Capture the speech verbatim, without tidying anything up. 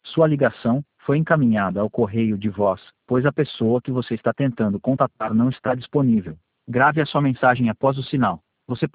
Sua ligação foi encaminhada ao correio de voz, pois a pessoa que você está tentando contatar não está disponível. Grave a sua mensagem após o sinal. Você